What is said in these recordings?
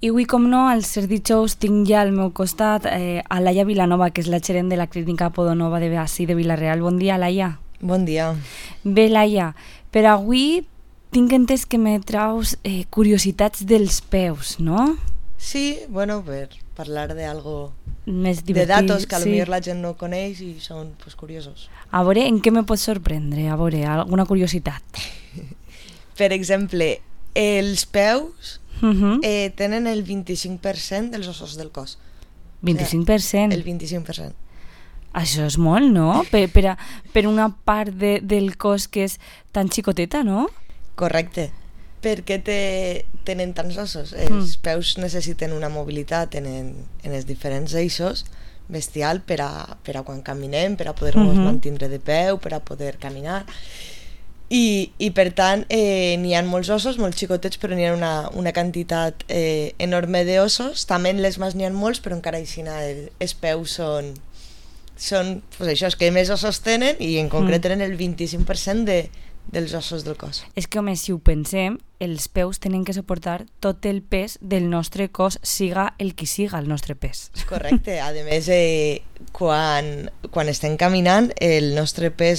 I avui, com no, als Ser Dijous tinc ja al meu costat a Laia Vilanova, que és la gerent de la clínica Podonova de Beací de Vila-real. Bon dia, Laia. Bon dia. Bé, Laia, per avui tinc entès que me traus curiositats dels peus, no? Sí, bueno, per parlar d'algo, Més de divertit. datos que potser la gent no coneix i són pues, curiosos. A veure, en què me pots sorprendre? A veure, alguna curiositat? Per exemple, els peus tenen el 25% dels ossos del cos. 25%? El 25%. Això és molt, no? Per una part del cos que és tan xicoteta, no? Correcte. Per què tenen tants ossos? Els peus necessiten una mobilitat en els diferents eixos bestial per a quan caminem, per a poder-nos mantindre de peu, per a poder caminar. I per tant n'hi ha molts ossos, molt xicotets, però n'hi ha una quantitat enorme d'ossos. També en les mans n'hi ha molts, però encara així els peus són pues això, és que més ossos tenen i en concret tenen el 25% dels ossos del cos. És que, home, si ho pensem, els peus tenen que suportar tot el pes del nostre cos, siga el que siga el nostre pes. Correcte. A més, quan estem caminant, el nostre pes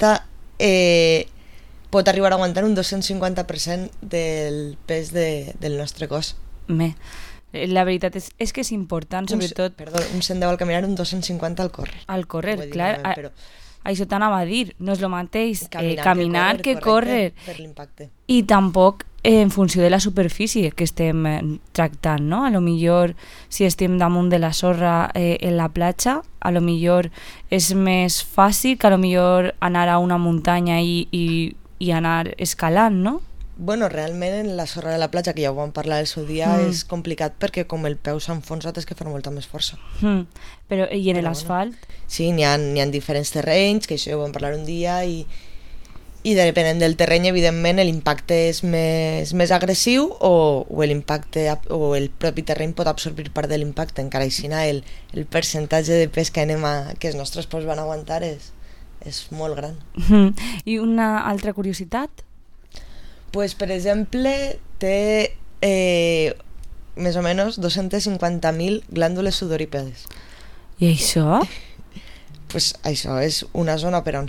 pot arribar a aguantar un 250% del pes del nostre cos. La veritat és que és important, sobretot... Un 110 al caminar, un 250 al córrer. Al córrer, clar. Això t'anava a dir, no és el mateix caminar que córrer. Per l'impacte. I tampoc en funció de la superfície que estem tractant, no? A lo millor, si estem damunt de la sorra en la platja, a lo millor és més fàcil que a lo millor anar a una muntanya i anar escalant, no? Bueno, realment en la sorra de la platja, que ja ho vam parlar el seu dia, és complicat perquè com el peu s'enfonsa tens que fer molta més força. Però i en l'asfalt? Sí, n'hi ha diferents terrenys, que això ja ho vam parlar un dia, i depenent del terreny, evidentment, l'impacte és més agressiu o l'impacte o el propi terreny pot absorbir part de l'impacte, encara així el percentatge de pes que els nostres peus van aguantar és molt gran. I una altra curiositat? Pues, per exemple, té més o menys 250.000 glàndules sudorípedes. I això? Pues això és una zona per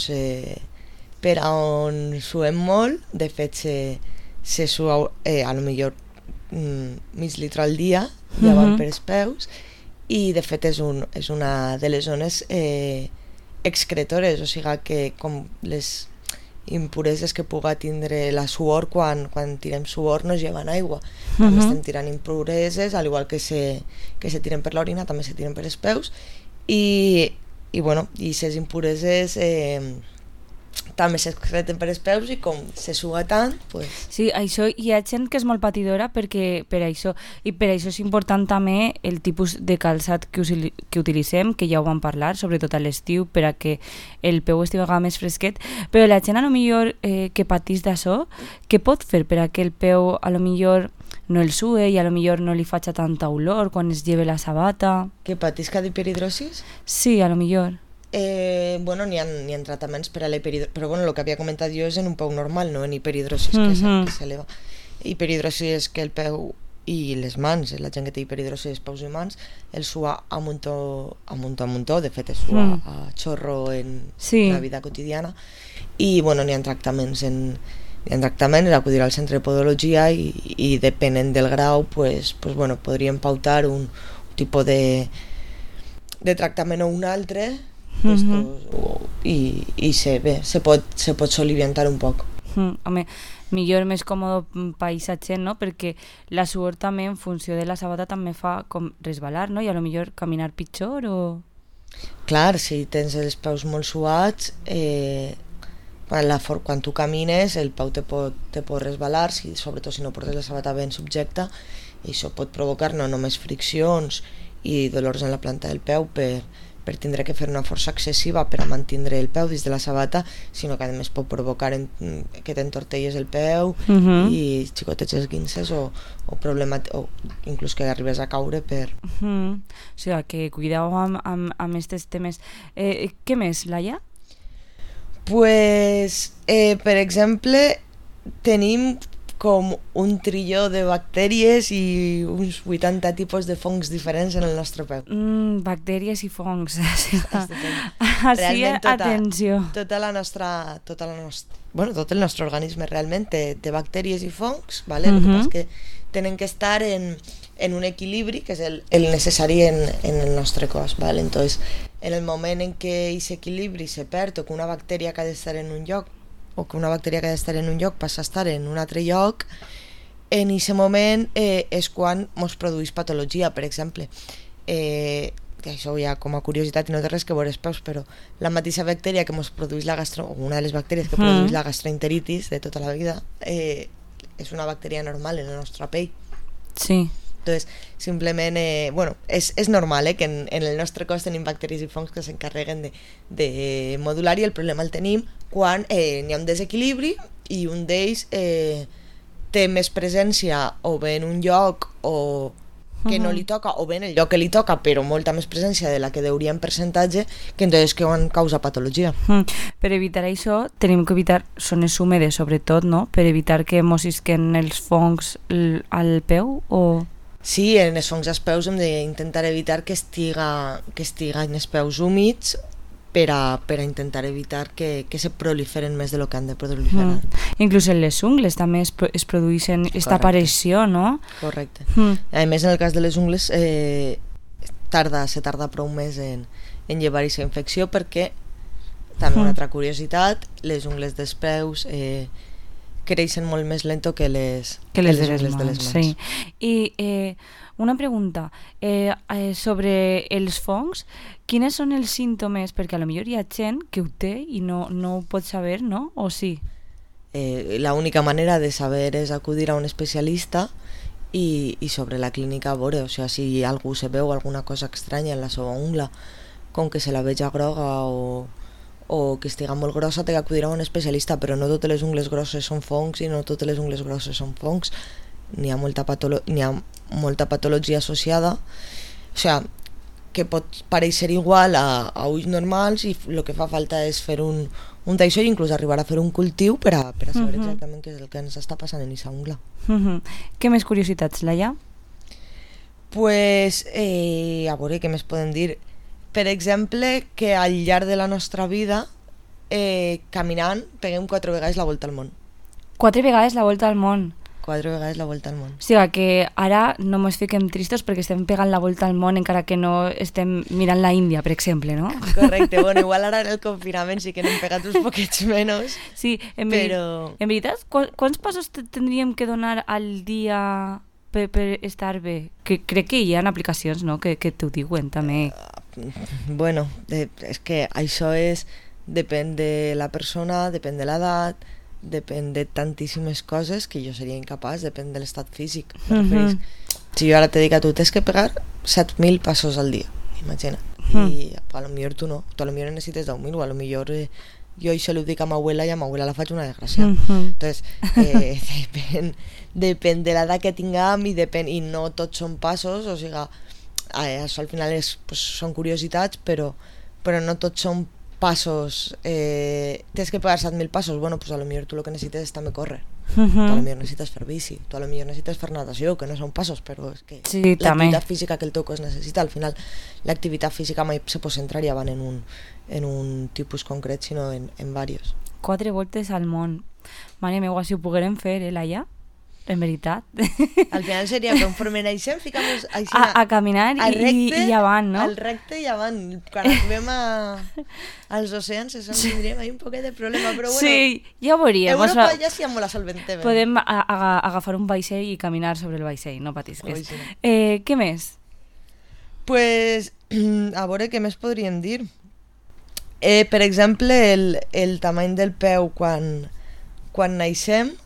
on suem molt. De fet, se sua a lo millor mig litre al dia, ja van per els peus, i de fet és una de les zones excretores, o sigui que com les impureses que puga tindre la suor, quan tirem suor no es lleven aigua, també estem tirant impureses, al igual que se tiren per l'orina, també se tiren per els peus, i ces impureses també s'excreten per els peus, i com se suga tant, pues... Sí, això hi ha gent que és molt patidora per això és important també el tipus de calçat que utilitzem, que ja ho vam parlar, sobretot a l'estiu, per a que el peu estigui més fresquet, però la gent a lo millor que patís d'això, què pot fer per a que el peu a lo millor no el sue i a lo millor no li faci tanta olor quan es lleve la sabata? Que patisca d'hiperhidrosis? Sí, a lo millor. N'hi ha tractaments per a l'hiperhidrosis, però el que havia comentat jo és en un peu normal, no en hiperhidrosis, que s'eleva. Hiperhidrosis és que el peu i les mans, la gent que té hiperhidrosis dels peus i mans, el sua a muntó, de fet es sua a xorro en la vida quotidiana, i n'hi ha tractaments, acudir al centre de podologia i depenent del grau, podríem pautar un tipus de tractament o un altre, i se pot soliviantar un poc. Home, millor, més còmode paisatge, no? Perquè la suor també en funció de la sabata també fa com resbalar, no? I a lo millor caminar pitjor o... Clar, si tens els peus molt suats, quan tu camines el peu te pot resbalar, sobretot si no portes la sabata ben subjecta, i això pot provocar no només friccions i dolors en la planta del peu per tindre que fer una força excessiva per a mantindre el peu dins de la sabata, sinó que a més pot provocar que t'entortelles el peu i xicotets esguinces o inclús que arribes a caure per... O sigui, que cuideu amb aquests temes. Què més, Laia? Pues, per exemple, tenim com un trilló de bactèries i uns 80 tipus de fongs diferents en el nostre peu. Bactèries i fongs. Així, atenció. Tot el nostre organisme realment té bactèries i fongs, ¿vale? El que passa és que tenen que estar en un equilibri que és el necessari en el nostre cos, ¿vale? Entonces, en el moment en què aquest equilibri se perd o que una bactèria que ha d'estar en un lloc passa a estar en un altre lloc, en aquest moment és quan ens produeix patologia, per exemple. Això ja com a curiositat i no té res que veure els peus, però la mateixa bactèria que ens produeix una de les bactèries que produeix la gastroenteritis de tota la vida és una bactèria normal en la nostra pell. Sí. Entonces, simplement, és normal que en el nostre cos tenim bacteris i fongs que s'encarreguen de modular, i el problema el tenim quan n'hi ha un desequilibri i un d'ells té més presència o bé en un lloc o que no li toca, o bé en el lloc que li toca però molta més presència de la que deuria en percentatge, que entonces que causa patologia. Per evitar això tenim que evitar zones húmedes sobretot, no? Per evitar que mos isquen els fongs al peu o... Sí, en els fongs als peus hem d'intentar evitar que estiga en els peus húmids per a intentar evitar que se proliferen més de lo que han de proliferar. Inclús en les ungles també es produeixen aquesta aparició, no? Correcte. A més, en el cas de les ungles se tarda prou més en llevar aquesta infecció, perquè també una altra curiositat, les ungles dels peus creixen molt més lento que les ungles de les mans. Sí. I una pregunta, sobre els fongs, quines són els símptomes? Perquè potser hi ha gent que ho té i no ho pot saber, no? O sí? La única manera de saber és acudir a un especialista i sobre la clínica veure, o sigui, si algú se veu alguna cosa estranya en la seva ungla, com que se la veja groga o que estiga molt grossa, té que acudir a un especialista, però no totes les ungles grosses són fongs i no totes les ungles grosses són fongs. N'hi ha molta patologia associada, o sigui, que pot pareixer igual a ulls normals, i el que fa falta és fer un d'això i inclús arribar a fer un cultiu per a saber exactament què és el que ens està passant en aquesta ungla. Què més curiositats, Laia? Pues, a veure, què més podem dir? Per exemple, que al llarg de la nostra vida, caminant, peguem 4 vegades la volta al món. 4 vegades la volta al món? 4 vegades la volta al món. O sigui que ara no ens fiquem tristos perquè estem pegant la volta al món encara que no estem mirant la Índia, per exemple, no? Correcte, bueno, igual ara en el confinament sí que n'hem pegat uns poquets menys. Sí, en veritat, quants passos tindríem que donar al dia per estar bé? Que crec que hi ha aplicacions, no?, que t'ho diuen també. Bueno, és que això depèn de la persona, depèn de l'edat, depèn de tantíssimes coses que jo seria incapaç, depèn de l'estat físic. Si jo ara te dic a tu, tens que pegar 7.000 passos al dia, imagina. I a lo millor tu no, tu a lo millor necessites 10.000, o a lo millor jo això ho dic a ma abuela i a ma abuela la faig una desgràcia. Entonces, depèn de l'edat que tinguem i no tots són passos, o sigui, això al final són curiositats, però no tots són passos. Tens que pegar 7.000 passos, bueno, pues a lo millor tu el que necessites és també córrer. Tu a lo millor necessites fer bici, tu a lo millor necessites fer natació, que no són passos, però és que l'activitat física que el teu cos necessita, al final l'activitat física mai se pot centrar i van en un tipus concret, sinó en diversos. 4 voltes al món. Mare meva, si ho poguérem fer, Laia? En veritat. Al final seria conforme naixem, ficamos a caminar i avant, no? Al recte i avant. Quan arribem als oceans tindríem ahí un poquet de problema, però bueno. Sí, ja ho veuríem. Europa ja sí molt la solventem. Podem agafar un vaixell i caminar sobre el vaixell, no patisques. Què més? Pues, a veure, què més podríem dir? Per exemple, el tamany del peu quan naixem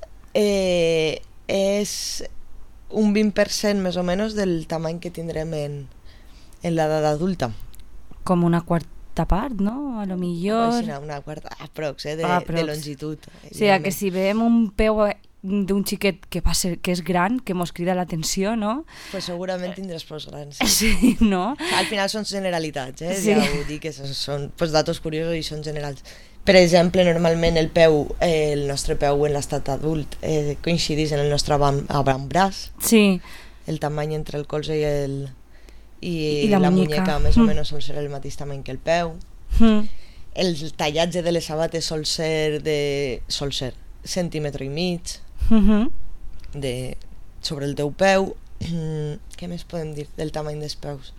és un 20% més o menys del tamany que tindrem en l'edat adulta. Com una quarta part, no? A lo millor... Una quarta, aprox, de longitud. O sigui, que si veiem un peu d'un xiquet que és gran, que mos crida l'atenció, no? Pues segurament tindràs peus grans. Sí, no? Al final són generalitats, Sí. Ja ho dic, que són datos curiosos i són generals. Per exemple, normalment el nostre peu en l'estat adult coincidís en el nostre avantbraç. Sí. El tamany entre el colze i la la muñeca. muñeca més o menys sol ser el mateix tamany que el peu. El tallatge de les sabates sol ser centímetre i mig sobre el teu peu. Què més podem dir del tamany dels peus?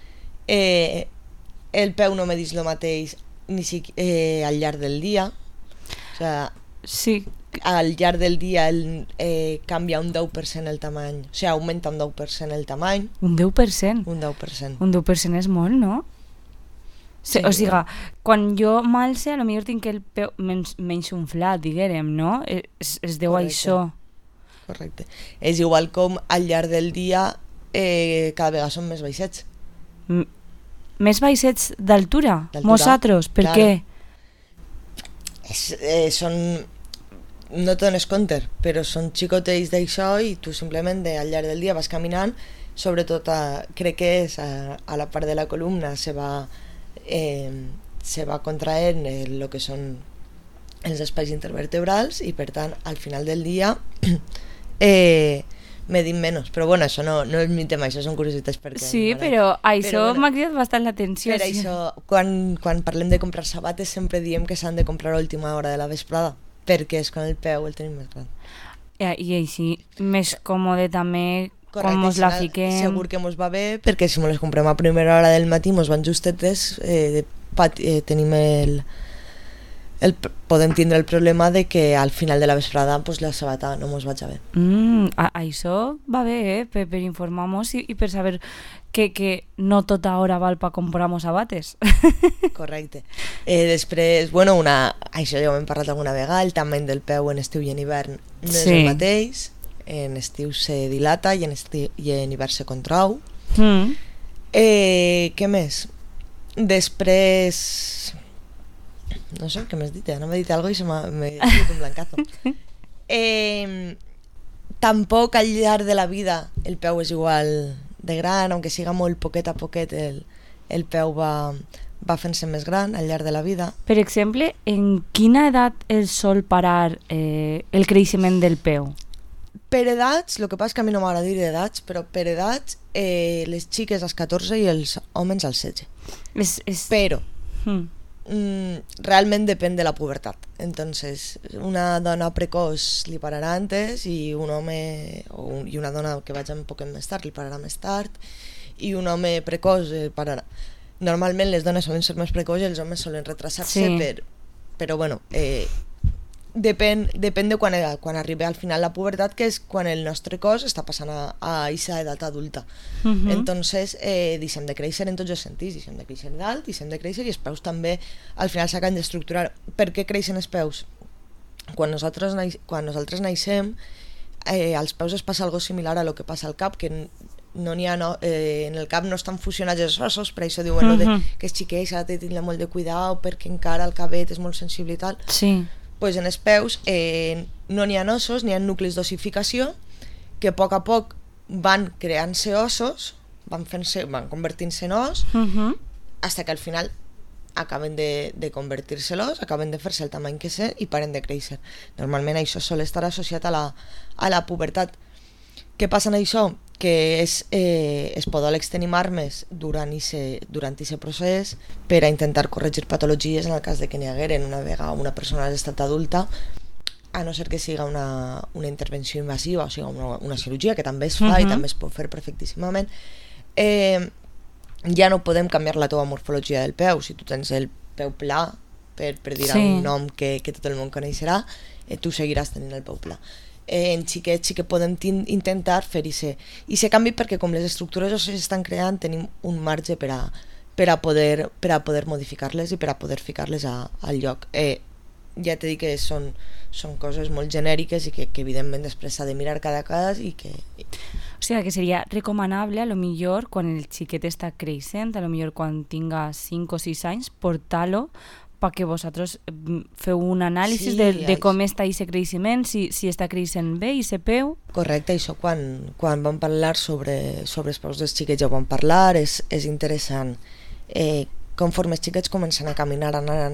El peu no medís el mateix al llarg del dia. O sea, sí. Al llarg del dia canvia un 10% el tamany, o sigui, augmenta un 10% el tamany. Un 10%? Un 10%. Un 10% és molt, no? Sí, o sigui, quan jo m'alce, potser tinc el peu menys inflat, diguem, no? Es deu a això. Correcte. És igual com al llarg del dia cada vegada són més baixets. Més baixets d'altura? Nosaltres? Per què? Són... no te dones compte, però són xicotells d'això i tu simplement al llarg del dia vas caminant, sobretot crec que és a la part de la columna se va contraent el que són els espais intervertebrals i per tant al final del dia medim menys, però bueno, això no és mi tema, això són curiositats perquè... Sí, però això m'ha cridat bastant l'atenció. Per això, quan parlem de comprar sabates sempre diem que s'han de comprar a última hora de la vesprada, perquè és quan el peu el tenim més gran. I així, més còmode també, com mos la fiquem... Segur que mos va bé, perquè si mos les comprem a primera hora del matí mos van justetes, tenim podem tindre el problema de que al final de la vesprada pues, la sabata no mos vaig a bé. Això va bé, per informar-nos i per saber que no tota hora val per comprar-nos sabates. Correcte. Després, bueno, això ja ho hem parlat alguna vegada, el tamany del peu en estiu i en hivern no és el mateix. En estiu se dilata i en hivern se contrau. Què més? Després... no sé, què m'has dit? No m'he dit alguna cosa i m'he dit un blancazo. Tampoc al llarg de la vida el peu és igual de gran, aunque siga molt poquet a poquet el peu va fent-se més gran al llarg de la vida. Per exemple, en quina edat el sol parar el creixement del peu? Per edats, el que passa que a mi no m'agrada dir edats, però per edats les xiques als 14 i els homes als 16. Però realment depèn de la pubertat. Entonces, una dona precoç li pararà antes i un home i una dona que vagi un poquet més tard li pararà més tard i un home precoç pararà. Normalment les dones solen ser més precoç i els homes solen retrasar-se, però bueno, depèn de quan arribi al final la pubertat, que és quan el nostre cos està passant a aquesta edat adulta. Entonces deixem de créixer en tots els sentits, deixem de créixer dalt, deixem de créixer i els peus també al final s'acaben d'estructurar. Per què creixen els peus? Quan nosaltres naixem als peus es passa algo similar a lo que passa al cap, que no n'hi ha, en el cap no estan fusionats els ossos, per això diuen que és xiquet, s'ha de tenir molt de cuidado perquè encara el cabet és molt sensible i tal. Pues en els peus no n'hi ha ossos, n'hi ha nuclis d'ossificació que a poc van creant-se ossos, van convertint-se en os, fins que al final acaben de convertir-se l'os, acaben de fer-se el tamany que sé i paren de créixer. Normalment això sol estar associat a la pubertat. Què passa en això? Que els podòlegs tenim armes durant aquest procés per a intentar corregir patologies en el cas de que n'hi hagueren una vegada una persona a l'estat adulta, a no ser que siga una intervenció invasiva, o sigui una cirurgia, que també es fa i també es pot fer perfectíssimament. Ja no podem canviar la teva morfologia del peu. Si tu tens el peu pla, per dir un nom que tot el món coneixerà, tu seguiràs tenint el peu pla. En xiquets sí que podem intentar fer i se canvi, perquè com les estructures s'estan creant tenim un marge per a poder modificar-les i per a poder ficar-les al lloc. Ja t'he dit que són coses molt genèriques i que evidentment després s'ha de mirar cada cas i que... O sigui que seria recomanable, a lo millor quan el xiquet està creixent, a lo millor quan tinga 5 o 6 anys, portar-lo perquè vosaltres feu un anàlisi de com està aquest creixement, si està creixent bé i se peu. Correcte, això quan vam parlar sobre els peus dels xiquets ja ho vam parlar, és interessant. Conforme els xiquets comencen a caminar,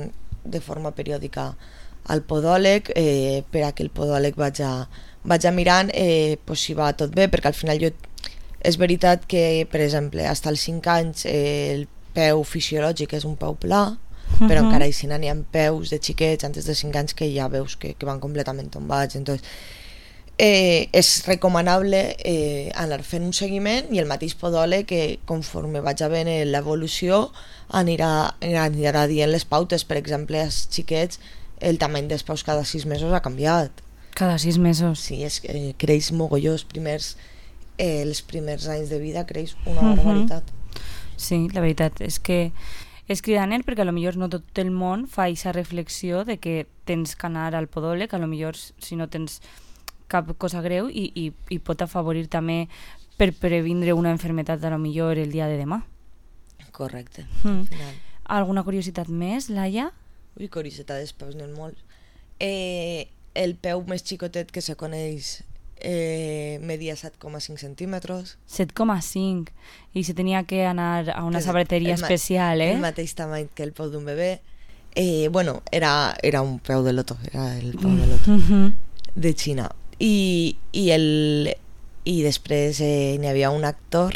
de forma periòdica al podòleg per a que el podòleg vaig mirant pues, si va tot bé, perquè al final és veritat que, per exemple, fins als 5 anys el peu fisiològic és un peu pla, però encara així n'hi ha peus de xiquets antes de 5 anys que ja veus que van completament tombats. Entonces, és recomanable anar fent un seguiment i el mateix podòleg que conforme vaig veient l'evolució anirà dient les pautes. Per exemple, als xiquets el tamany dels peus cada 6 mesos ha canviat. Cada 6 mesos? Sí, creix mogolló. Els primers anys de vida creix una barbaritat. Sí, la veritat és que és cridaner perquè potser no tot el món fa aquesta reflexió de que tens que anar al podòleg, potser si no tens cap cosa greu i pot afavorir també per previndre una malaltia potser el dia de demà. Correcte. Alguna curiositat més, Laia? Ui, curiositat dels peus n'hi ha molts. El peu més xicotet que se coneix media 7,5 centímetres. 7,5. I se tenia que anar a una sabateria especial, El mateix tamany que el peu d'un bebè. Bueno, era un peu de loto, era el peu de loto de Xina. I després n'hi havia un actor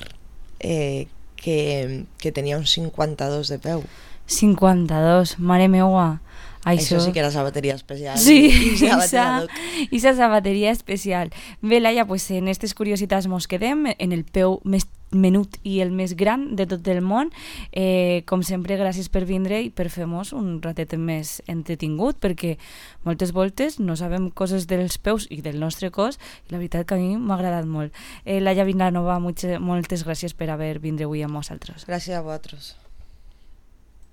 que tenia uns 52 de peu. 52, mare meua. Això sí que era sabateria especial. Sí, esa sabateria especial. Bé, Laia, pues en aquestes curiositats mos quedem, en el peu més menut i el més gran de tot el món. Com sempre, gràcies per vindre i per fer-nos un ratet més entretingut, perquè moltes voltes no sabem coses dels peus i del nostre cos, i la veritat que a mi m'ha agradat molt. Laia Vilanova, moltes gràcies per haver vindre avui amb nosaltres. Gràcies a vosaltres.